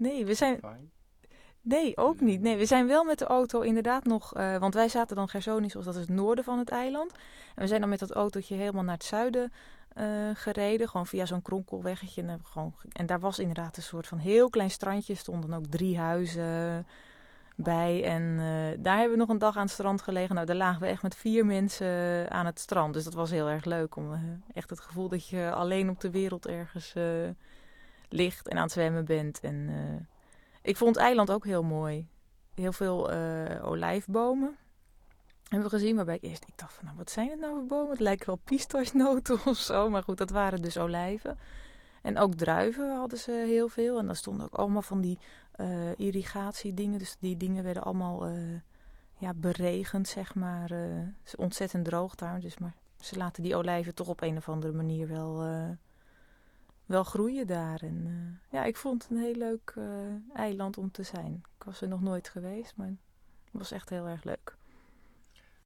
Nee, we zijn... Fijn. Nee, ook niet. Nee, we zijn wel met de auto inderdaad nog... want wij zaten dan Gersonisos, dat is het noorden van het eiland. En we zijn dan met dat autootje helemaal naar het zuiden gereden. Gewoon via zo'n kronkelweggetje. En daar was inderdaad een soort van heel klein strandje. Er stonden ook 3 huizen bij. En daar hebben we nog een dag aan het strand gelegen. Nou, daar lagen we echt met 4 mensen aan het strand. Dus dat was heel erg leuk. Om echt het gevoel dat je alleen op de wereld ergens ligt en aan het zwemmen bent. En ik vond het eiland ook heel mooi. Heel veel olijfbomen hebben we gezien. Waarbij ik dacht van, nou, wat zijn het nou voor bomen? Het lijken wel pistasnoten of zo. Maar goed, dat waren dus olijven. En ook druiven hadden ze heel veel. En daar stonden ook allemaal van die irrigatiedingen. Dus die dingen werden allemaal beregend, zeg maar. Het is ontzettend droog daar. Dus maar ze laten die olijven toch op een of andere manier wel groeien daar. En ik vond het een heel leuk eiland om te zijn. Ik was er nog nooit geweest, maar het was echt heel erg leuk.